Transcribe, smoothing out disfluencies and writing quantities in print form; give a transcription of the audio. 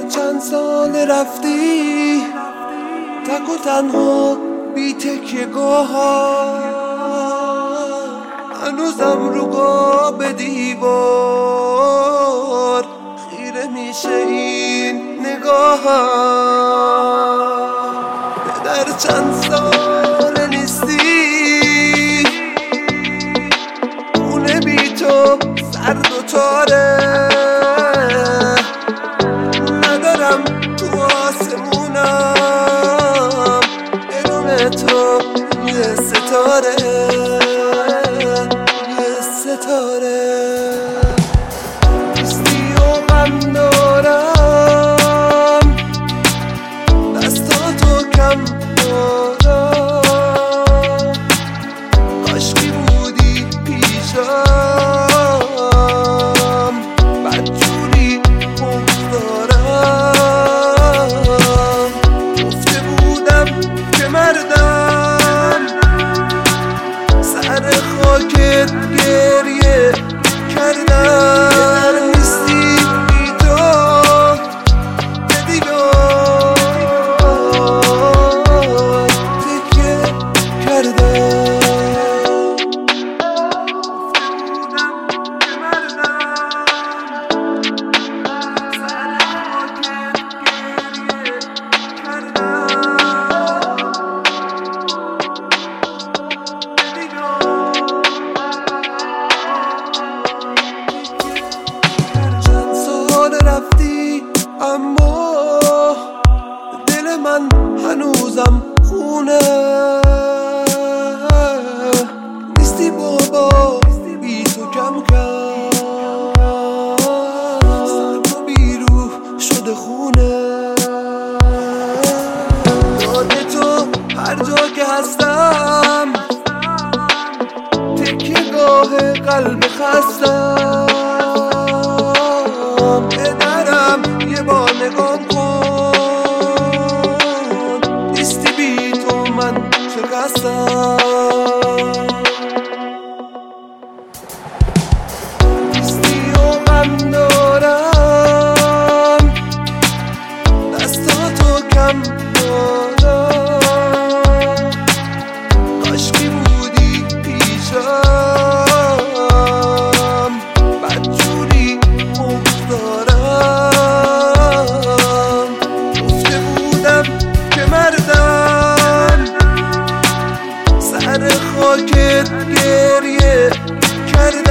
چند سال رفتی تک و تنها بی تکیه گاه ها، هنوزم رو قاب دیوار خیره میشه این نگاه ها. در چند سال نیستی خونه بی تو سرد و تاره، ندارم تو آسمونم بدون تو یه ستاره، یه ستاره نیستی و من دارم دستاتو کم دارم، کاشکی بودی پیشم بدجوری بگذارم. گفته بودم که مردم سر خاکت گریه کردم، نیستی بی تو به دیوار تکیه کردم. رفتی اما دل من هنوزم خونه، نیستی بابا بی تو کم کم سرما بی روح شده خونه. یاد تو هر جا که هستم تکیه گاه قلب خستم، یه بار نگاه کن نیستی بی تو من شکستم، نیستی و من دارم دستاتو کم دارم، کاشکی بودی پیشم بدجوری بگذارم. گفته بودم که مردم سر خاکت گریه کردم.